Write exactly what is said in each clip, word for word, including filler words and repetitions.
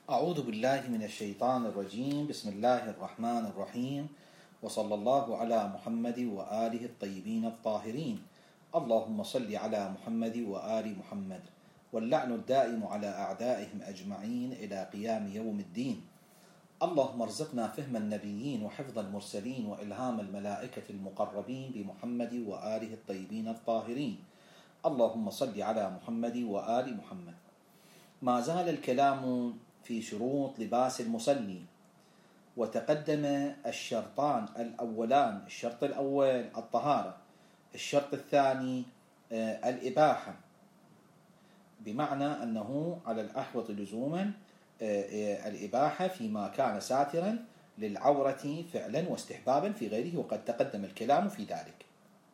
أعوذ بالله من الشيطان الرجيم. بسم الله الرحمن الرحيم، وصلى الله على محمد وآله الطيبين الطاهرين. اللهم صل على محمد وآل محمد، واللعن الدائم على أعدائهم أجمعين إلى قيام يوم الدين. اللهم ارزقنا فهم النبيين وحفظ المرسلين وإلهام الملائكة المقربين بمحمد وآله الطيبين الطاهرين. اللهم صل على محمد وآل محمد. ما زال الكلام في شروط لباس المصلي، وتقدم الشرطان الأولان. الشرط الأول الطهارة، الشرط الثاني الإباحة، بمعنى أنه على الأحوط لزوما الإباحة فيما كان ساترا للعورة فعلا واستحبابا في غيره، وقد تقدم الكلام في ذلك.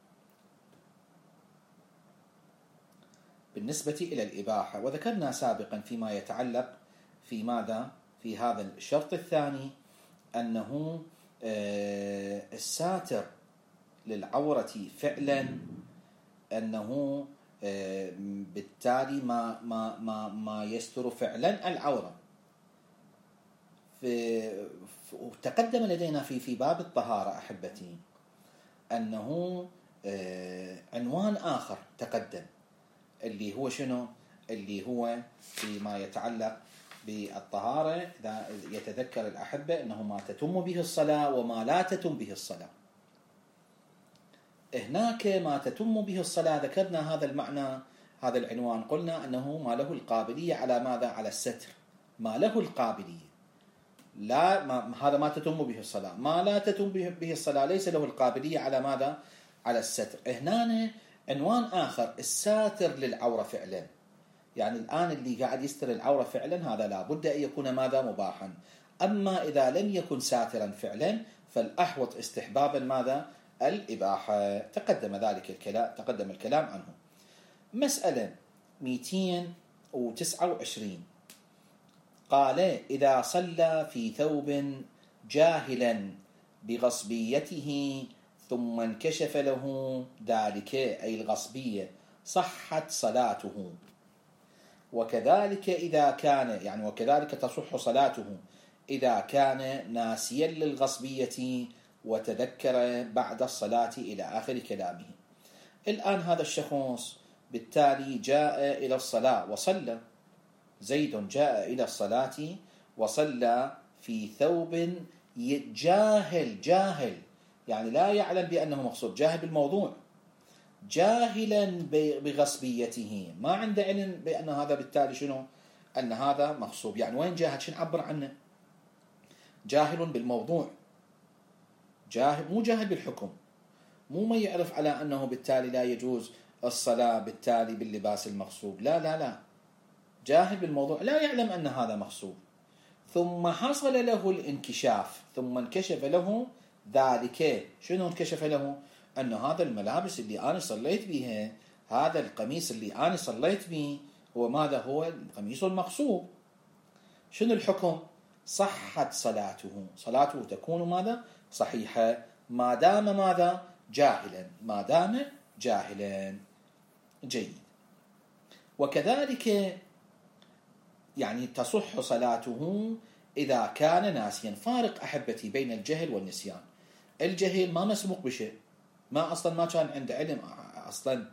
بالنسبة إلى الإباحة، وذكرنا سابقا فيما يتعلق في ماذا؟ في هذا الشرط الثاني أنه الساتر للعورة فعلا، أنه بالتالي ما ما ما ما يستر فعلا العورة. تقدم لدينا في في باب الطهارة أحبتي أنه عنوان آخر تقدم، اللي هو شنو؟ اللي هو فيما يتعلق بالطهارة. إذا يتذكر الأحبة أنه ما تتم به الصلاة وما لا تتم به الصلاة. هناك ما تتم به الصلاة ذكرنا هذا المعنى، هذا العنوان، قلنا أنه ما له القابلية على ماذا؟ على الستر. ما له القابلية، لا ما هذا ما تتم به الصلاة. ما لا تتم به الصلاة ليس له القابلية على ماذا؟ على الستر. هنا عنوان آخر، الساتر للعورة فعلا. يعني الآن اللي قاعد يستر العورة فعلا هذا لا بد أن يكون ماذا؟ مباحا. أما إذا لم يكن ساترا فعلا فالأحوط استحبابا ماذا؟ الإباحة. تقدم ذلك الكلام، تقدم الكلام عنه. مسألة مئتين وتسعة وعشرين، قال: إذا صلى في ثوب جاهلا بغصبيته ثم انكشف له ذلك، أي الغصبية، صحت صلاته. وكذلك إذا كان يعني وكذلك تصح صلاته إذا كان ناسيا للغصبية وتذكر بعد الصلاة إلى آخر كلامه. الآن هذا الشخص بالتالي جاء إلى الصلاة وصلى، زيد جاء إلى الصلاة وصلى في ثوب جاهل جاهل يعني لا يعلم بأنه مقصود، جاهل بالموضوع، جاهلا بغصبيته، ما عنده علم بأن هذا بالتالي شنو؟ أن هذا مغصوب. يعني وين جاهل؟ شو نعبر عنه؟ جاهل بالموضوع، جاهل، مو جاهل بالحكم، مو ما يعرف على أنه بالتالي لا يجوز الصلاة بالتالي باللباس المغصوب، لا لا لا، جاهل بالموضوع، لا يعلم أن هذا مغصوب. ثم حصل له الانكشاف، ثم انكشف له ذلك. شنو انكشف له؟ أن هذا الملابس اللي أنا صليت بها، هذا القميص اللي أنا صليت به، هو ماذا؟ هو القميص المغصوب. شنو الحكم؟ صحت صلاته، صلاته تكون ماذا؟ صحيحة، ما دام ماذا؟ جاهلا، ما دام جاهلا. جيد. وكذلك يعني تصح صلاته إذا كان ناسيا. فارق أحبتي بين الجهل والنسيان. الجهل ما مسبوق بشيء، ما أصلا ما كان عنده علم أصلا.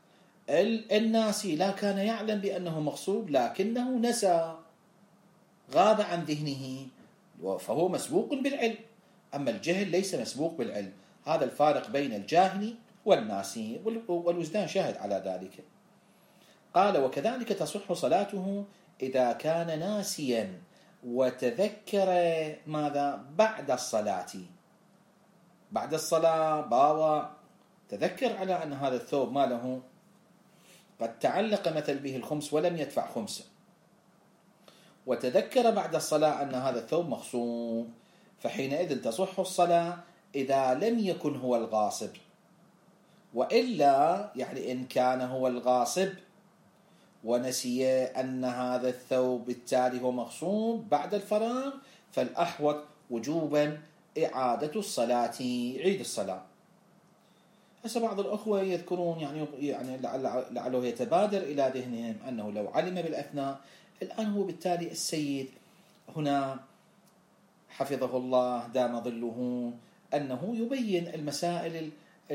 الناسي لا كان يعلم بأنه مغصوب لكنه نسى، غاب عن ذهنه، فهو مسبوق بالعلم. أما الجهل ليس مسبوق بالعلم. هذا الفارق بين الجاهل والناسي، والوجدان شاهد على ذلك. قال: وكذلك تصح صلاته إذا كان ناسيا وتذكر ماذا؟ بعد الصلاة. بعد الصلاة باوى، تذكر على أن هذا الثوب ما له، قد تعلق مثل به الخمس ولم يدفع خمسة، وتذكر بعد الصلاة أن هذا الثوب مغصوب، فحينئذ تصح الصلاة إذا لم يكن هو الغاصب. وإلا يعني إن كان هو الغاصب ونسي أن هذا الثوب بالتالي هو مغصوب بعد الفراغ، فالأحوط وجوبا إعادة الصلاة، عيد الصلاة. هسه بعض الأخوة يذكرون يعني يعني لعله يتبادر إلى ذهنهم أنه لو علم بالأثناء، الآن هو بالتالي السيد هنا حفظه الله دام ظله أنه يبين المسائل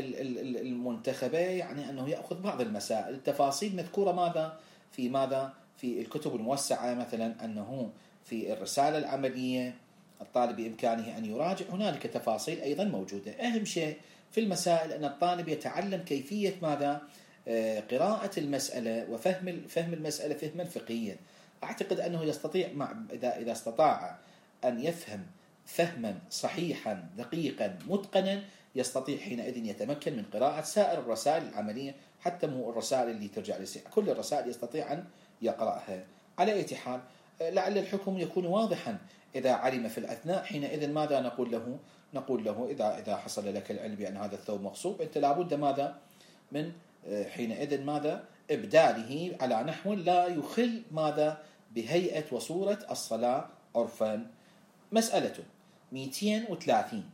المنتخبة، يعني أنه يأخذ بعض المسائل. التفاصيل مذكورة ماذا في ماذا في الكتب الموسعة، مثلا أنه في الرسالة العملية الطالب بإمكانه أن يراجع، هنالك تفاصيل أيضا موجودة. أهم شيء في المسائل أن الطالب يتعلم كيفية ماذا قراءة المسألة وفهم فهم المسألة فهما فقهيا. أعتقد أنه يستطيع مع إذا إذا استطاع أن يفهم فهما صحيحا دقيقا متقنا، يستطيع حينئذ يتمكن من قراءة سائر الرسائل العملية، حتى مو الرسائل اللي ترجع للسياق، كل الرسائل يستطيع أن يقرأها. على أي حال لعل الحكم يكون واضحا إذا علم في الأثناء، حينئذ ماذا نقول له؟ نقول له إذا إذا حصل لك العلم بأن هذا الثوب مغصوب، أنت لابد ماذا من حينئذ ماذا إبداله على نحو لا يخل ماذا بهيئة وصورة الصلاة عرفا. مسألة مئتين وثلاثين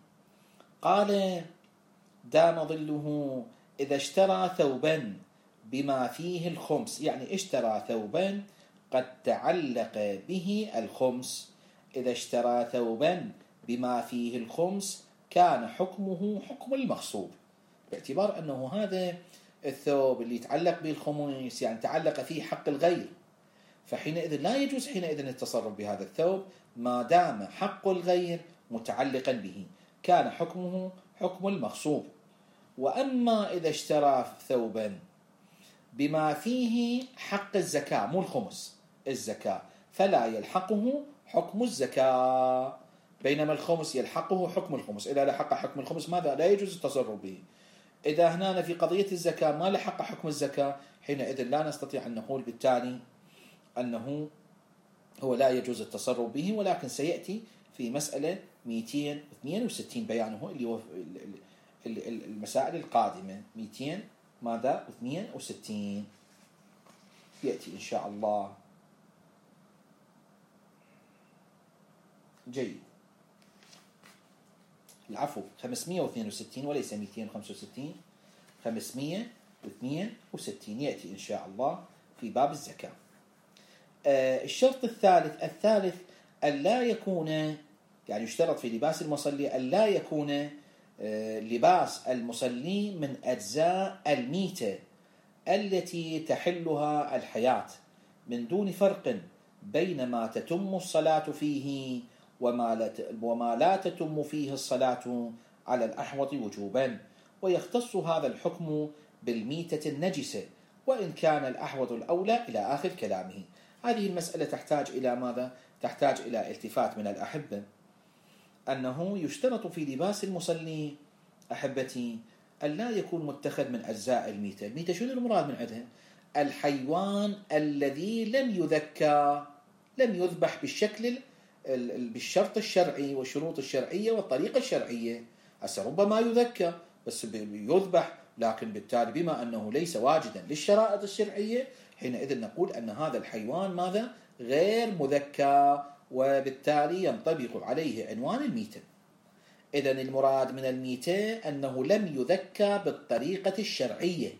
قال دام ظله إذا اشترى ثوبا بما فيه الخمس، يعني اشترى ثوبا قد تعلق به الخمس. إذا اشترى ثوبا بما فيه الخمس كان حكمه حكم المغصوب، باعتبار أنه هذا الثوب اللي يتعلق به الخمس يعني تعلق فيه حق الغير، فحينئذ لا يجوز حينئذ التصرف بهذا الثوب ما دام حق الغير متعلقا به، كان حكمه حكم المغصوب. وأما إذا اشترى ثوبا بما فيه حق الزكاة، مو الخمس، الزكاة، فلا يلحقه حكم الزكاة، بينما الخمس يلحقه حكم الخمس. إذا لحق حكم الخمس ماذا؟ لا يجوز التصرف به. إذا هنا في قضية الزكاة ما لحق حكم الزكاة، حينئذ لا نستطيع أن نقول بالتالي أنه هو لا يجوز التصرف به، ولكن سيأتي في مسألة مئتين واثنين وستين بيانه، اللي هو المسائل القادمة. مئتين ماذا واثنين وستين يأتي إن شاء الله. جيد، العفو خمسمئة واثنين وستين وليس مئتين وخمسة وستين، خمسمئة واثنين وستين يأتي إن شاء الله في باب الزكاة. آه الشرط الثالث الثالث ألا يكون، يعني يشترط في لباس المصلي ألا يكون آه لباس المصلي من أجزاء الميتة التي تحلها الحياة، من دون فرق بين ما تتم الصلاة فيه وما لا وما لا تتم فيه الصلاة على الأحوط وجوبا. ويختص هذا الحكم بالميتة النجسة، وإن كان الأحوط الأولى إلى آخر كلامه. هذه المسألة تحتاج إلى ماذا؟ تحتاج إلى التفات من الأحبة، أنه يشترط في لباس المصلي أحبتي أن لا يكون متخذ من أجزاء الميتة. الميتة شنو المراد من عندها؟ الحيوان الذي لم يذكى، لم يذبح بالشكل بالشرط الشرعي والشروط الشرعية والطريقة الشرعية. هسه ربما يذكى بس يذبح، لكن بالتالي بما أنه ليس واجدا للشرائط الشرعية، حينئذ نقول أن هذا الحيوان ماذا؟ غير مذكى، وبالتالي ينطبق عليه عنوان الميتة. إذن المراد من الميتة أنه لم يذكى بالطريقة الشرعية،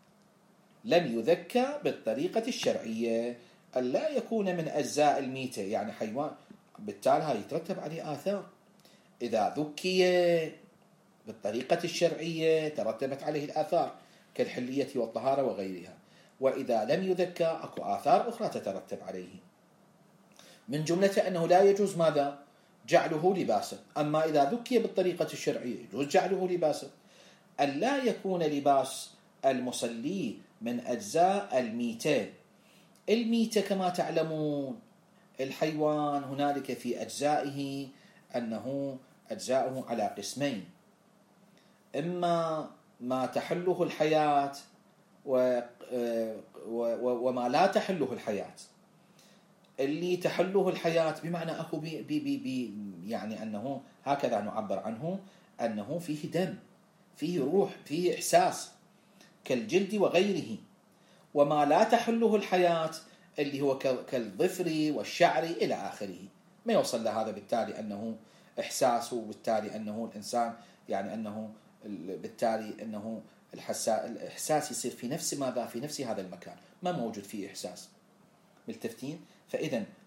لم يذكى بالطريقة الشرعية، ألا يكون من أجزاء الميتة يعني حيوان، بالتالي هذا يترتب عليه آثار. إذا ذكي بالطريقة الشرعية ترتبت عليه الآثار كالحلية والطهارة وغيرها، وإذا لم يذكى أكو آثار أخرى تترتب عليه، من جملة أنه لا يجوز ماذا؟ جعله لباسا. أما إذا ذكي بالطريقة الشرعية يجوز جعله لباسا. ألا يكون لباس المصلي من أجزاء الميتة. الميتة كما تعلمون الحيوان هنالك في أجزائه أنه أجزاؤه على قسمين، إما ما تحله الحياة وما لا تحله الحياة. اللي تحله الحياة بمعنى أكو بي بي بي بي يعني أنه هكذا نعبر عنه، أنه فيه دم، فيه روح، فيه إحساس كالجلد وغيره. وما لا تحله الحياة اللي هو كالظفر والشعر إلى آخره، ما يوصل لهذا، بالتالي أنه إحساسه، بالتالي أنه الإنسان يعني أنه بالتالي أنه الإحساس يصير في نفس ماذا؟ في نفس هذا المكان، ما موجود فيه إحساس. ملتفتين؟ فإذا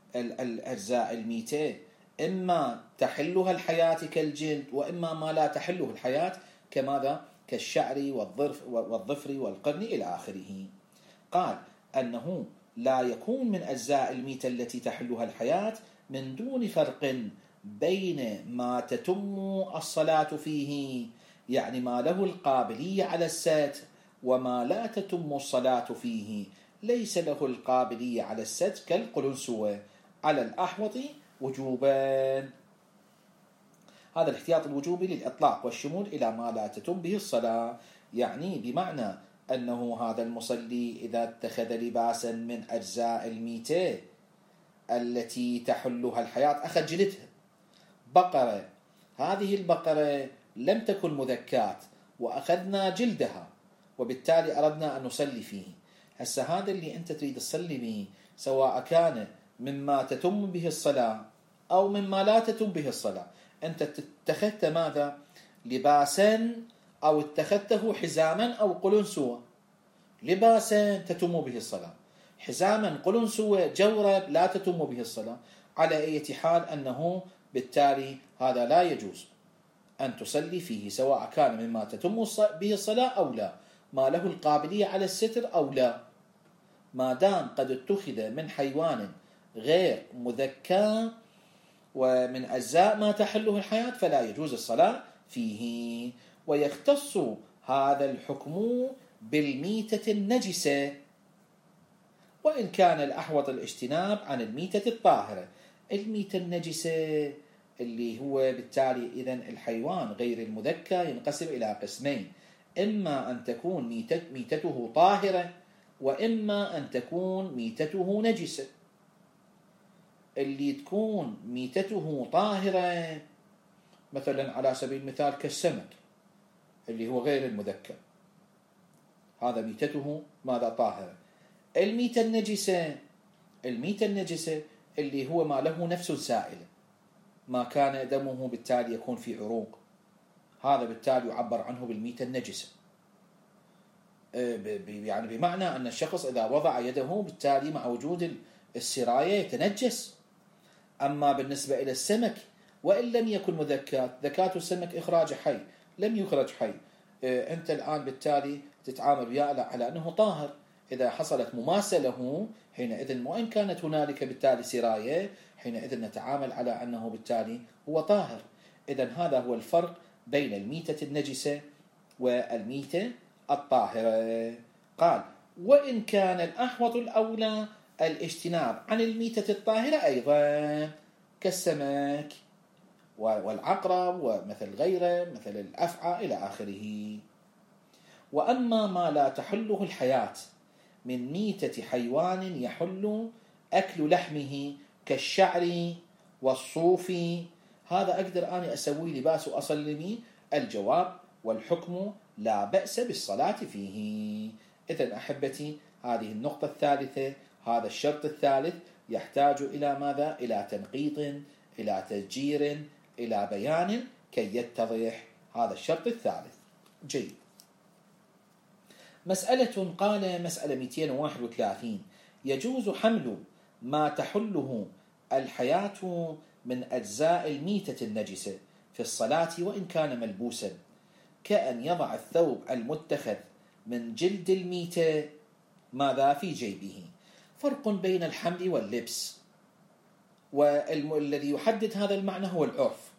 الأجزاء الميتة إما تحلها الحياة كالجلد، وإما ما لا تحله الحياة كماذا؟ كالشعر والظفر والقرن إلى آخره. قال أنه لا يكون من أجزاء الميتة التي تحلها الحياة من دون فرق بين ما تتم الصلاة فيه، يعني ما له القابلية على الستر، وما لا تتم الصلاة فيه ليس له القابلية على الستر كالقلنسوة على الأحوط وجوبا. هذا الاحتياط الوجوبي للإطلاق والشمول إلى ما لا تتم به الصلاة، يعني بمعنى أنه هذا المصلي إذا اتخذ لباسا من أجزاء الميتة التي تحلها الحياة، أخذ جلدها بقرة، هذه البقرة لم تكن مذكاة وأخذنا جلدها وبالتالي أردنا أن نصلي فيه. هسه هذا اللي أنت تريد تصلي به سواء كان مما تتم به الصلاة أو مما لا تتم به الصلاة، أنت اتخذت ماذا؟ لباسا أو اتخذته حزاما أو قلنسوة. لباسا تتم به الصلاة، حزاما قلنسوة جورب لا تتم به الصلاة، على أي حال أنه بالتالي هذا لا يجوز أن تصلي فيه سواء كان مما تتم به الصلاة أو لا، ما له القابلية على الستر أو لا، ما دام قد اتخذ من حيوان غير مذكى ومن أجزاء ما تحله الحياة فلا يجوز الصلاة فيه. ويختص هذا الحكم بالميتة النجسة، وإن كان الأحوط الاجتناب عن الميتة الطاهرة. الميتة النجسة اللي هو بالتالي إذن الحيوان غير المذكى ينقسم إلى قسمين، إما أن تكون ميتة ميتته طاهرة، وإما أن تكون ميتته نجسة. اللي تكون ميتته طاهرة مثلا على سبيل المثال كالسمك اللي هو غير المذكى، هذا ميتته ماذا؟ طاهرة. الميتة النجسة، الميتة النجسة اللي هو ما له نفس سائلة، ما كان دمه بالتالي يكون في عروق، هذا بالتالي يعبر عنه بالميتة النجسة. يعني بمعنى أن الشخص إذا وضع يده بالتالي مع وجود السراية يتنجس. أما بالنسبة إلى السمك وإن لم يكن مذكات، ذكاة السمك إخراج حي، لم يخرج حي، أنت الآن بالتالي تتعامل وياه على أنه طاهر. إذا حصلت مماسة له حينئذ وإن كانت هنالك بالتالي سراية، حينئذ نتعامل على أنه بالتالي هو طاهر. إذن هذا هو الفرق بين الميتة النجسة والميتة الطاهرة. قال وإن كان الأحوط الأولى الاجتناب عن الميتة الطاهرة أيضا كالسمك والعقرب ومثل غيره مثل الأفعى إلى آخره. وأما ما لا تحله الحياة من ميتة حيوان يحل أكل لحمه كالشعر والصوف، هذا أقدر أنا أسوي لباس وأصلي. الجواب والحكم لا بأس بالصلاة فيه. إذن أحبتي هذه النقطة الثالثة، هذا الشرط الثالث يحتاج إلى ماذا؟ إلى تنقيط، إلى تسجير، إلى بيان كي يتضح هذا الشرط الثالث. جيد. مسألة قال مسألة مئتين وواحد وثلاثين: يجوز حمل ما تحله الحياة من أجزاء الميتة النجسة في الصلاة وإن كان ملبوسا، كأن يضع الثوب المتخذ من جلد الميتة ماذا في جيبه. فرق بين الحمل واللبس، والذي يحدد هذا المعنى هو العرف.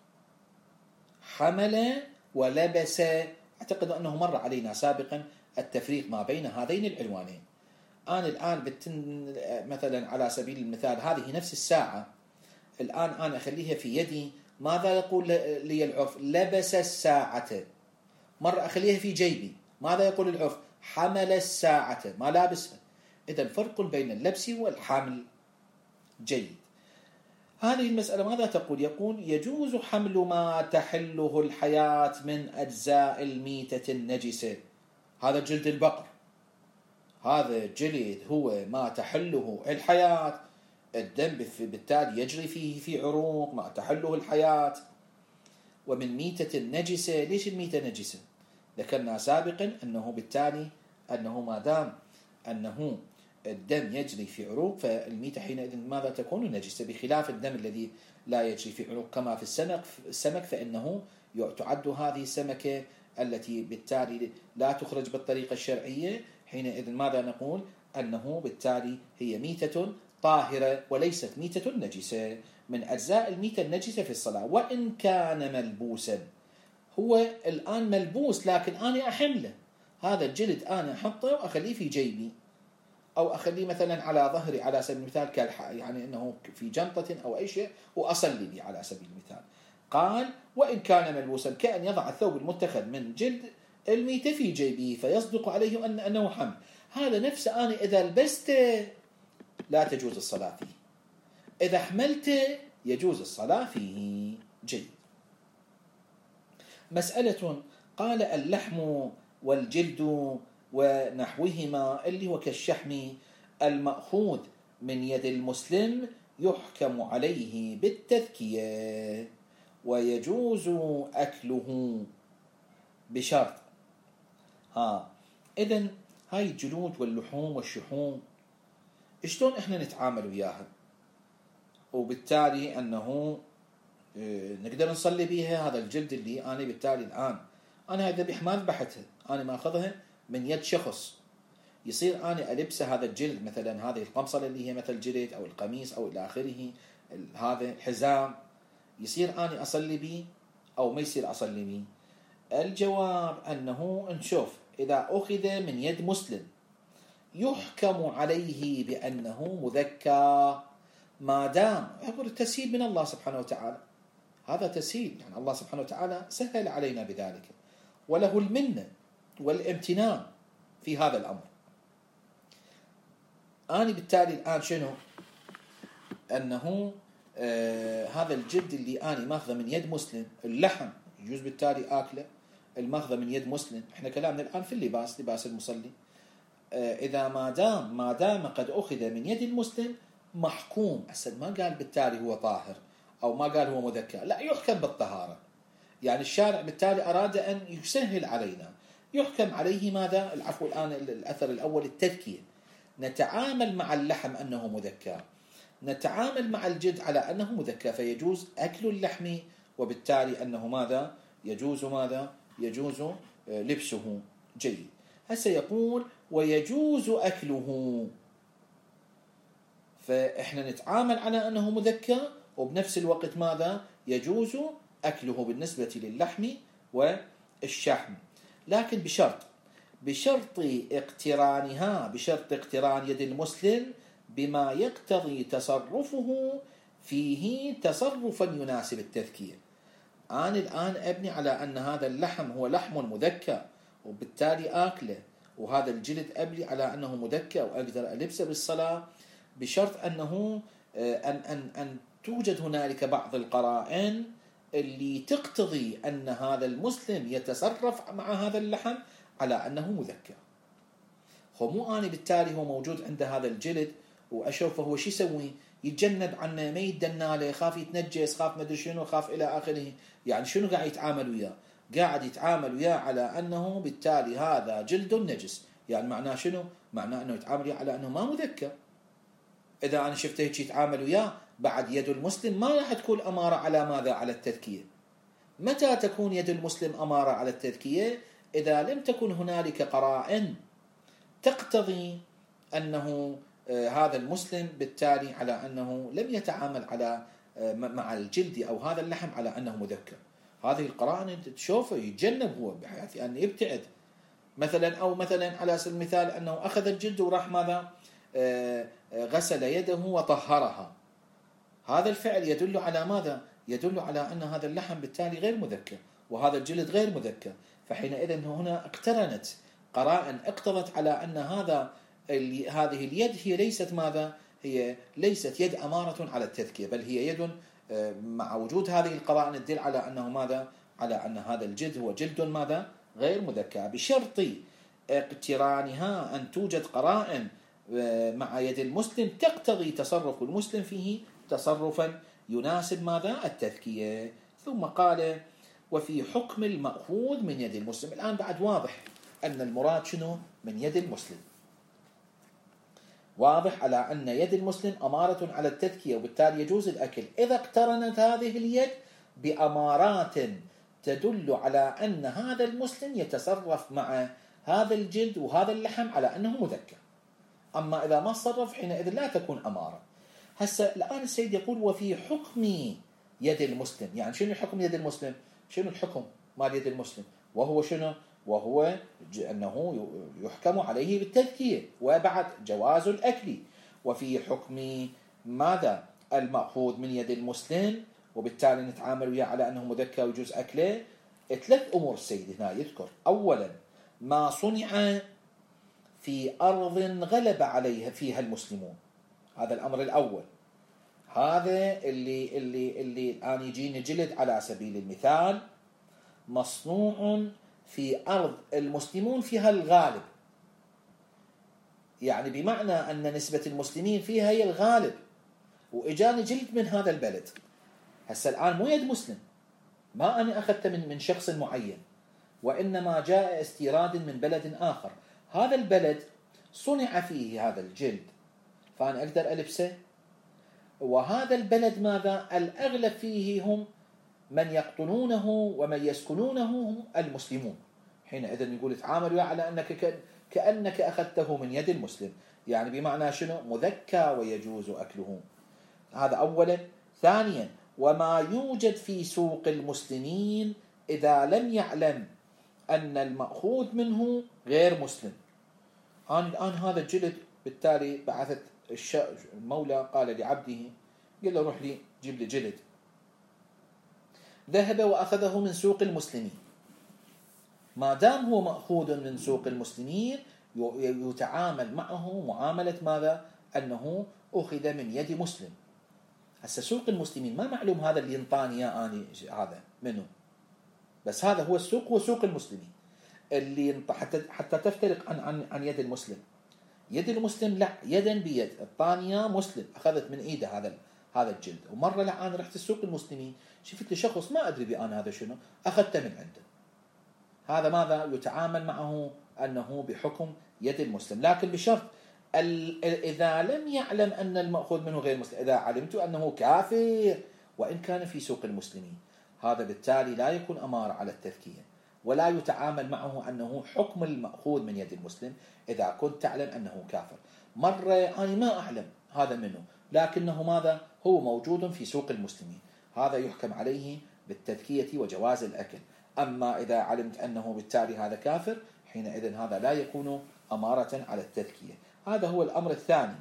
حمل ولبس، أعتقد أنه مر علينا سابقا التفريق ما بين هذين العنوانين. أنا الآن بتن مثلا على سبيل المثال هذه نفس الساعة، الآن أنا أخليها في يدي، ماذا يقول لي العرف؟ لبس الساعة. مرة أخليها في جيبي، ماذا يقول العرف؟ حمل الساعة، ما لابسها. إذن فرق بين اللبس والحمل. جيد. هذه المسألة ماذا تقول؟ يقول يجوز حمل ما تحله الحياة من أجزاء الميتة النجسة. هذا جلد البقر، هذا جلد هو ما تحله الحياة، الدم بالتالي يجري فيه في عروق ما تحله الحياة. ومن ميتة النجسة، ليش الميتة نجسة؟ ذكرنا سابقا أنه بالتالي أنه ما دام أنه الدم يجري في عروق، فالميتة حينئذ ماذا تكون؟ نجسة، بخلاف الدم الذي لا يجري في عروق كما في السمك السمك فإنه تعد هذه السمكة التي بالتالي لا تخرج بالطريقة الشرعية، حينئذ ماذا نقول؟ أنه بالتالي هي ميتة طاهرة وليست ميتة نجسة. من أجزاء الميتة النجسة في الصلاة وإن كان ملبوسا، هو الآن ملبوس لكن أنا أحمله، هذا الجلد أنا أحطه وأخليه في جيبي، أو أخليه مثلا على ظهري على سبيل المثال كالح... يعني أنه في جنطة أو أي شيء وأصلي به على سبيل المثال. قال وإن كان ملبوسا، كأن يضع الثوب المتخذ من جلد الميتة في جيبه فيصدق عليه أن أنه حمل. هذا نفسه أنا إذا لبسته لا تجوز الصلاة فيه، إذا حملته يجوز الصلاة فيه. جيد. مسألة، قال اللحم والجلد ونحوهما اللي هو كالشحم المأخوذ من يد المسلم يحكم عليه بالتذكية ويجوز أكله بشرط. ها إذن هاي الجلود واللحوم والشحوم شلون احنا نتعامل وياها؟ وبالتالي أنه نقدر نصلي بيها. هذا الجلد اللي أنا بالتالي الآن أنا هاي ذبيح ما ذبحتها، أنا ما أخذها من يد شخص، يصير أنا ألبسه هذا الجلد، مثلا هذه القمصلة اللي هي مثل جلد أو القميص أو إلى آخره، هذا الحزام، يصير أنا أصلي به أو ما يصير أصلي به؟ الجواب أنه نشوف إذا أخذ من يد مسلم يحكم عليه بأنه مذكى، ما دام يقول التسهيل من الله سبحانه وتعالى، هذا تسهيل، يعني الله سبحانه وتعالى سهل علينا بذلك وله المنة والامتنان في هذا الأمر. أنا بالتالي الآن شنو؟ أنه آه هذا الجلد اللي أنا ماخذه من يد مسلم، اللحم يجوز بالتالي آكله، الماخذه من يد مسلم، احنا كلامنا الآن في اللباس، لباس المصلي، آه إذا ما دام ما دام قد أخذ من يد المسلم محكوم. أسد ما قال بالتالي هو طاهر أو ما قال هو مذكى، لا، يحكم بالطهارة. يعني الشارع بالتالي أراد أن يسهل علينا، يحكم عليه ماذا؟ العفو الآن الأثر الأول التذكية. نتعامل مع اللحم أنه مذكى، نتعامل مع الجلد على أنه مذكى، فيجوز أكل اللحم، وبالتالي أنه ماذا؟ يجوز ماذا؟ يجوز لبسه. جيد. هسه يقول ويجوز أكله، فإحنا نتعامل على أنه مذكى وبنفس الوقت ماذا؟ يجوز أكله بالنسبة للحم والشحم، لكن بشرط، بشرط اقترانها، بشرط اقتران يد المسلم بما يقتضي تصرفه فيه تصرفا يناسب التذكية. أنا الآن أبني على أن هذا اللحم هو لحم مذكى وبالتالي آكله، وهذا الجلد أبني على أنه مذكى وأقدر ألبسه بالصلاة، بشرط أنه أن, أن, أن توجد هنالك بعض القرائن اللي تقتضي أن هذا المسلم يتصرف مع هذا اللحم على أنه مذكى. هو مو أنا بالتالي هو موجود عند هذا الجلد وأشوفه هو شو يسوي؟ يتجنب عنه، ما يدنا له، خاف يتنجس، خاف مدري شنو، خاف إلى آخره. يعني شنو قاعد يتعامل وياه؟ قاعد يتعامل وياه على أنه بالتالي هذا جلد نجس. يعني معناه شنو؟ معناه أنه يتعامل وياه على أنه ما مذكى. إذا أنا شفته هيك يتعامل وياه، بعد يد المسلم ما راح تكون أمارة على ماذا؟ على التذكية. متى تكون يد المسلم أمارة على التذكية؟ إذا لم تكن هنالك قرائن تقتضي أنه آه هذا المسلم بالتالي على أنه لم يتعامل على آه مع الجلد أو هذا اللحم على أنه مذكر. هذه القرائن تشوفه يتجنب هو بحيث أن يبتعد. مثلا أو مثلا على سبيل المثال أنه أخذ الجلد وراح ماذا؟ آه غسل يده وطهرها، هذا الفعل يدل على ماذا؟ يدل على أن هذا اللحم بالتالي غير مذكى وهذا الجلد غير مذكى. فحينئذ هنا اقترنت قرائن اقتضت على أن هذا هذه اليد هي ليست ماذا؟ هي ليست يد أمارة على التذكية، بل هي يد مع وجود هذه القرائن تدل على أنه ماذا؟ على أن هذا الجلد هو جلد ماذا؟ غير مذكى، بشرط اقترانها أن توجد قرائن مع يد المسلم تقتضي تصرف المسلم فيه تصرفا يناسب ماذا؟ التذكية. ثم قال وفي حكم المأخوذ من يد المسلم. الآن بعد واضح أن المراد شنو؟ من يد المسلم. واضح على أن يد المسلم أمارة على التذكية، وبالتالي يجوز الأكل إذا اقترنت هذه اليد بأمارات تدل على أن هذا المسلم يتصرف مع هذا الجلد وهذا اللحم على أنه مذكر. أما إذا ما تصرف حينئذ لا تكون أمارة. هسه الآن السيد يقول وفي حكم يد المسلم، يعني شنو حكم يد المسلم؟ شنو الحكم مال يد المسلم؟ وهو شنو؟ وهو أنه يحكم عليه بالتذكية وبعد جواز الأكل. وفي حكم ماذا؟ المأخوذ من يد المسلم، وبالتالي نتعامل وياه على أنه مذكر ويجوز أكله. ثلاث أمور السيد هنا يذكر. أولا ما صنع في أرض غلب عليها فيها المسلمون، هذا الأمر الأول. هذا اللي اللي اللي الآن يجيني جلد على سبيل المثال مصنوع في أرض المسلمون فيها الغالب، يعني بمعنى أن نسبة المسلمين فيها هي الغالب، وإجاني جلد من هذا البلد. هسه الآن مو يد مسلم، ما أنا أخذته من من شخص معين، وإنما جاء استيراد من بلد آخر. هذا البلد صنع فيه هذا الجلد، فأنا أقدر ألبسه. وهذا البلد ماذا؟ الأغلب فيه هم من يقطنونه ومن يسكنونه هم المسلمون. حينئذ يقول تعامل على أنك كأنك أخذته من يد المسلم، يعني بمعنى شنو؟ مذكى ويجوز أكله. هذا أولا. ثانيا وما يوجد في سوق المسلمين إذا لم يعلم أن المأخوذ منه غير مسلم. أنا الآن هذا الجلد، بالتالي بعثت المولى قال لعبده، قال له روح لي جيب لي جلد. ذهب وأخذه من سوق المسلمين. ما دام هو مأخوذ من سوق المسلمين يتعامل معه معاملة ماذا؟ أنه أخذ من يد مسلم. هسه سوق المسلمين ما معلوم هذا اللي ينطاني أني هذا منه، بس هذا هو السوق، هو سوق المسلمين اللي حتى حتى تفترق عن عن عن يد المسلم. يد المسلم لا، يدا بيد، الثانية مسلم أخذت من إيده هذا هذا الجلد. ومرة لا أنا رحت السوق المسلمين شفت لي شخص ما أدري بأن هذا شنو، أخذته من عنده. هذا ماذا؟ يتعامل معه أنه بحكم يد المسلم، لكن بشرط إذا لم يعلم أن المأخوذ منه غير مسلم. إذا علمت أنه كافر وإن كان في سوق المسلمين، هذا بالتالي لا يكون أمارة على التذكية، ولا يتعامل معه أنه حكم المأخوذ من يد المسلم إذا كنت تعلم أنه كافر. مرة أنا ما أعلم هذا منه، لكنه ماذا؟ هو موجود في سوق المسلمين، هذا يحكم عليه بالتذكية وجواز الأكل. أما إذا علمت أنه بالتالي هذا كافر، حينئذ هذا لا يكون أمارة على التذكية. هذا هو الأمر الثاني.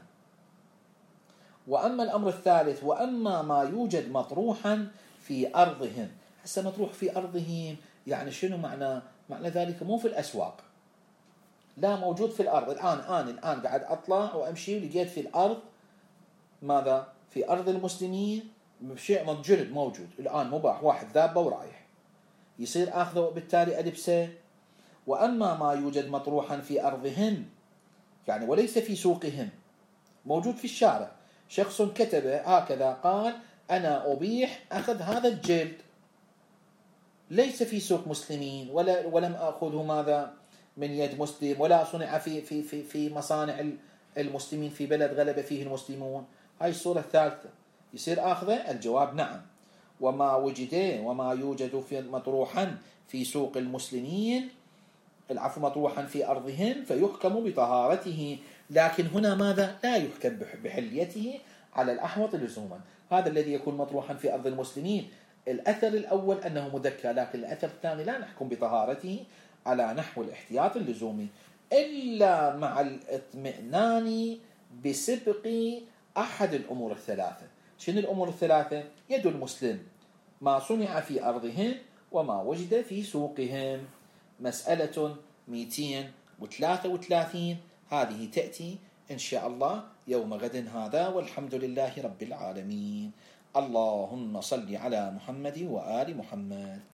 وأما الأمر الثالث وأما ما يوجد مطروحا في أرضهم. هسه مطروح في أرضهم يعني شنو معنى؟ معنى ذلك مو في الأسواق، لا، موجود في الأرض. الآن أنا الآن قاعد أطلع وأمشي ولقيت في الأرض ماذا؟ في أرض المسلمين شيء جلد موجود الآن مباح، واحد ذابة ورايح، يصير أخذه بالتالي ألبسه. وأما ما يوجد مطروحا في أرضهم يعني وليس في سوقهم، موجود في الشارع، شخص كتب هكذا قال أنا أبيح أخذ هذا الجلد، ليس في سوق مسلمين ولا ولم أخذه ماذا؟ من يد مسلم، ولا صنع في في في في مصانع المسلمين في بلد غلب فيه المسلمون. هاي الصورة الثالثة يصير أخذه؟ الجواب نعم. وما وجد وما يوجد في مطروحا في سوق المسلمين، العفو مطروحا في أرضهم، فيحكم بطهارته. لكن هنا ماذا؟ لا يحكم بحليته على الأحوط لزوما. هذا الذي يكون مطروحا في أرض المسلمين، الأثر الأول أنه مذكى، لكن الأثر الثاني لا نحكم بطهارته على نحو الاحتياط اللزومي، إلا مع الاطمئنان بسبق أحد الأمور الثلاثة. شنو الأمور الثلاثة؟ يد المسلم، ما صنع في أرضهم، وما وجد في سوقهم. مسألة مئتين وثلاثة وثلاثين هذه تأتي إن شاء الله يوم غد هذا، والحمد لله رب العالمين. اللهم صل على محمد وآل محمد.